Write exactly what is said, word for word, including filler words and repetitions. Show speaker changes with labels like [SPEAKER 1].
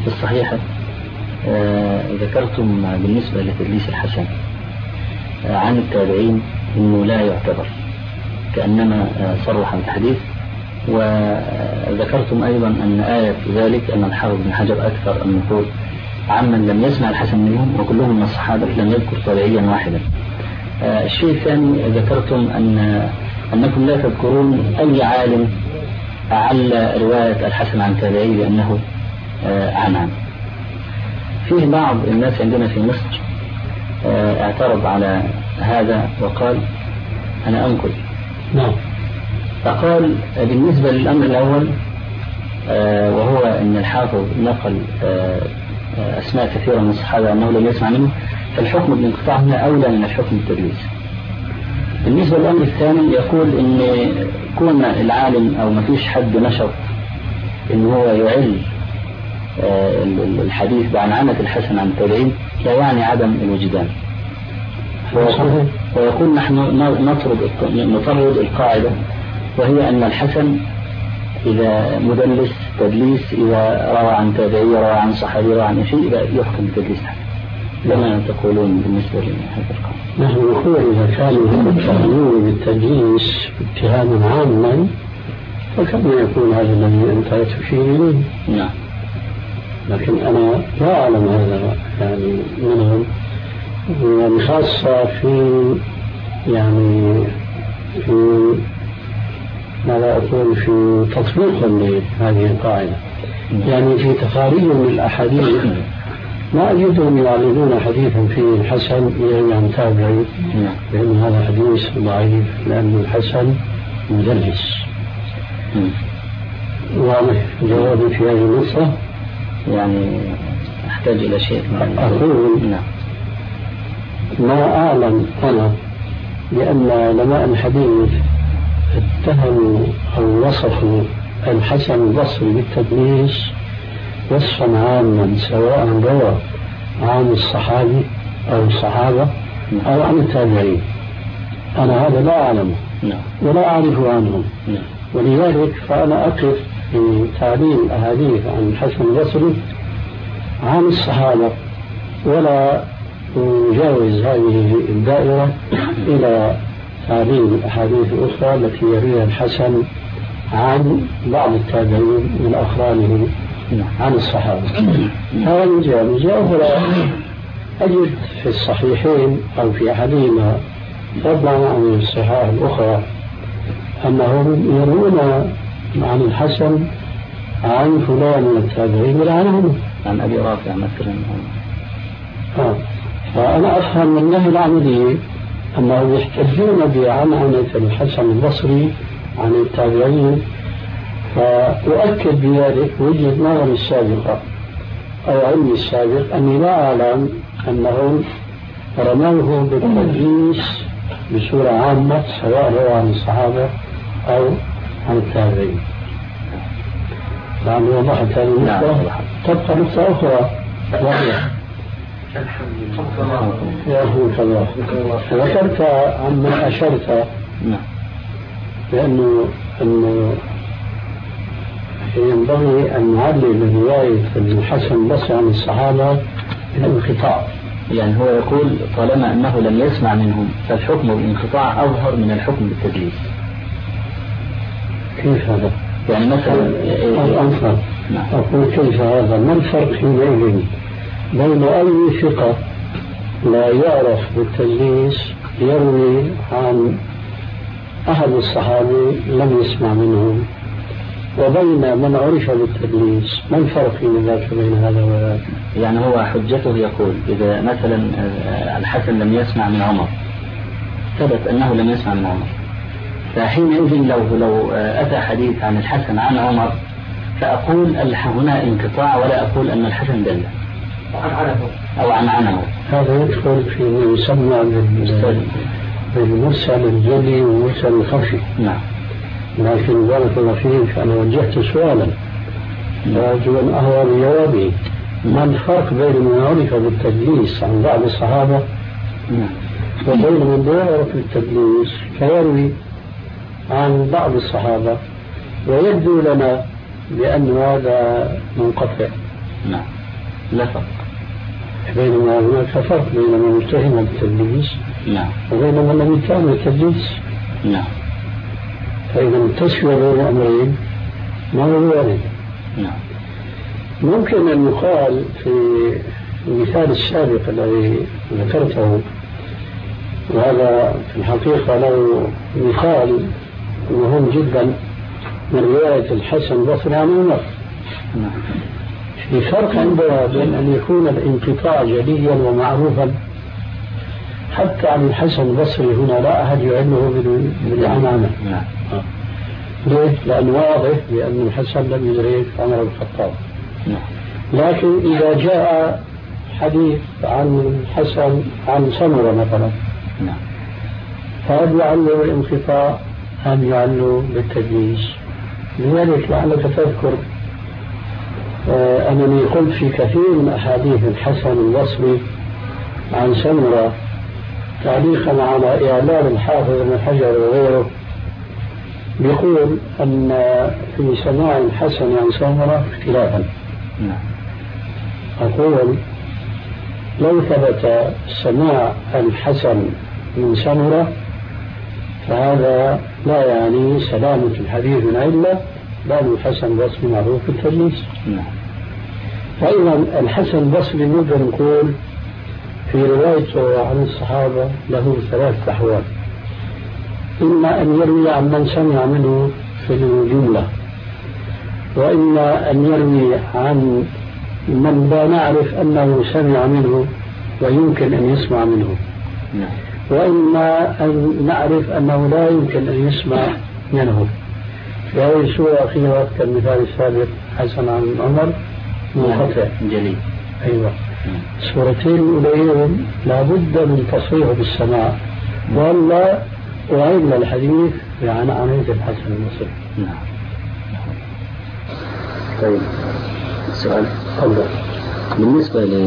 [SPEAKER 1] في الصحيحة آه ذكرتم بالنسبة لتدليس الحسن آه عن التابعين أنه لا يعتبر، كأنما آه صرح بالحديث. وذكرتم أيضا أن آية ذلك أن الحافظ بن حجر أكثر أن يقول عمن لم يسمع الحسن منهم وكلهم من الصحابة لم يذكر تابعيا واحدا. آه الشيء الثاني ذكرتم أن أنكم لا تذكرون أي عالم أعل رواية الحسن عن تابعي لأنه آه عنعن. فيه بعض الناس عندنا في مصر آه اعترض على هذا وقال أنا أنقل.
[SPEAKER 2] نعم.
[SPEAKER 1] فقال بالنسبة للأمر الأول آه وهو أن الحافظ نقل آه أسماء كثيرة من الصحابة أنه لم يسمع منه، فالحكم بالانقطاع هنا أولى من الحكم بالتدليس. بالنسبة للأمر الثاني يقول أن كون العالم أو ما فيش حد نشط أن هو يعل آه الحديث بعنعنة الحسن عن التابعين لا يعني عدم الوجدان. ويقول نحن نطرد نطرد القاعدة، وهي أن الحسن إذا مدلس تدليس إذا روى عن تابعي روى عن صحابي روى عن شيء يحكم بالتدليس. لما تقولون بالنسبة لهذا القول؟
[SPEAKER 2] نحن نقول إذا كانوا هم يتهمون بالتدليس اتهاما عاما فكما يكون هذا الذي أنت تشير إليه.
[SPEAKER 1] نعم.
[SPEAKER 2] لكن أنا لا أعلم هذا يعني منهم، يعني خاصة في يعني في ماذا أقول في تطبيقهم لهذه القاعدة. يعني في تخاريجهم الأحاديث ما أجدهم يعرضون حديثا فيه الحسن يروي عن تابعي لأن هذا حديث ضعيف لأن الحسن مدلس. واضح جوابي في هذه النقطة؟
[SPEAKER 1] يعني أحتاج إلى شيء.
[SPEAKER 2] أقول ما أعلم أنا لأن علماء الحديث اتهموا أو وصفوا الحسن البصري بالتدليس وصفا عاما سواء روى عن الصحابي أو الصحابة أو عن التابعين. أنا هذا لا أعلمه ولا أعرف عنهم، ولذلك فأنا أقف في تعليل الأحاديث عن الحسن البصري عن الصحابة ولا أجاوز هذه الدائرة إلى تعليل الأحاديث الأخرى التي يرويها الحسن عن بعض التابعين من أقرانه عن الصحابة. هذا من جهة. من جهة أخرى أجد في الصحيحين أو في أحدهما فضلا عن الصحاح الأخرى أنهم يروون عن الحسن عن فلان من التابعين ولا عنهم
[SPEAKER 1] عن أبي رافع مثلا.
[SPEAKER 2] آه. فأنا أفهم من النهي العملي أنهم يحتجون بعنعنة الحسن البصري عن التابعين، فأؤكد بذلك وجهة نظري السابقة أو علمي السابق أني لا أعلم أنهم رموه بالتدليس بصورة عامة سواء هو عن الصحابة أو عن التابعين. يعني وضحت هذه النقطة. تبقى نقطة أخرى وهي يا أخوك الله ذكرت عمن أشرت بأنه أنه ينبغي أن نعلل رواية الحسن البصري عن الصحابة بالانقطاع.
[SPEAKER 1] يعني هو يقول طالما أنه لم يسمع منهم فالحكم بالانقطاع أظهر من الحكم بالتدليس.
[SPEAKER 2] كيف هذا؟
[SPEAKER 1] يعني مثلا
[SPEAKER 2] الأنصار أقول كيف هذا؟ ما الفرق حينئذ بين أي ثقة لا يعرف بالتدليس يروي عن أحد الصحابة لم يسمع منهم وبين من عرف بالتدليس؟ ما الفرق بين ذلك بين هذا وذاك؟
[SPEAKER 1] يعني هو حجته يقول إذا مثلا الحسن لم يسمع من عمر ثبت أنه لم يسمع من عمر، فحينئذ لو لو أتى حديث عن الحسن عن عمر فأقول هنا انقطاع ولا أقول أن الحسن دل أو عن عنه.
[SPEAKER 2] هذا يدخل في ما يسمى بالمرسل الجلي والمرسل الخفي.
[SPEAKER 1] نعم.
[SPEAKER 2] لكن بارك الله فيك أنا وجهت سؤالا وأرجو أن أهوى بجوابي. ما الفرق بين من عرف بالتدليس عن بعض الصحابة وبين من لا يعرف بالتدليس فيروي عن بعض الصحابة ويبدو لنا بأن هذا منقطع
[SPEAKER 1] نعم. لا فرق.
[SPEAKER 2] بينما هناك فرق بين من اتهم بالتدليس
[SPEAKER 1] نعم
[SPEAKER 2] وبين من لم يتهم بالتدليس.
[SPEAKER 1] نعم.
[SPEAKER 2] فإذا التسوية بين الأمرين ما هو وارد.
[SPEAKER 1] نعم.
[SPEAKER 2] ممكن أن يقال في المثال السابق الذي ذكرته، وهذا في الحقيقة له مثال مهم جدا من رواية الحسن البصري عن عمر.
[SPEAKER 1] نعم.
[SPEAKER 2] في فرق عندنا بين أن يكون الانقطاع جليا ومعروفا حتى عن الحسن البصري هنا لا أحد يعلمه بالعنانة.
[SPEAKER 1] نعم.
[SPEAKER 2] ليه؟ لأنه واضح بأن الحسن لم يدرك عمر بن الخطاب.
[SPEAKER 1] نعم.
[SPEAKER 2] لكن إذا جاء حديث عن الحسن عن سمرة مثلا،
[SPEAKER 1] نعم،
[SPEAKER 2] فهل يعلو بالانقطاع أم يعلو بالتدليس؟ لذلك لعلك تذكر آه أنني قلت في كثير من أحاديث الحسن البصري عن سمرة تعليقا على إعلان الحافظ ابن حجر وغيره، بيقول أن في سماع الحسن عن سمرة اختلافا.
[SPEAKER 1] نعم.
[SPEAKER 2] أقول لو ثبت سماع الحسن من سمرة فهذا لا يعني سلامة الحديث من علة، بل الحسن البصري معروف بالتدليس.
[SPEAKER 1] نعم.
[SPEAKER 2] فإذا الحسن البصري نقدر نقول في روايته عن الصحابة له ثلاث أحوال: إما أن يروي عن من سمع منه في الجملة، وإما أن يروي عن من لا نعرف أنه سمع منه ويمكن أن يسمع منه،
[SPEAKER 1] نعم،
[SPEAKER 2] وإما أن نعرف أنه لا يمكن أن يسمع منه. في هذه السورة الأخيرة كالمثال السابق حسن عن عمر منقطع
[SPEAKER 1] جليل.
[SPEAKER 2] أيوة. السورتين الأوليين لابد من تصريح بالسماع، ولا أعيد الحديث عن عناية الحسن البصري.
[SPEAKER 1] نعم. طيب، سؤال
[SPEAKER 2] تفضل.
[SPEAKER 1] بالنسبة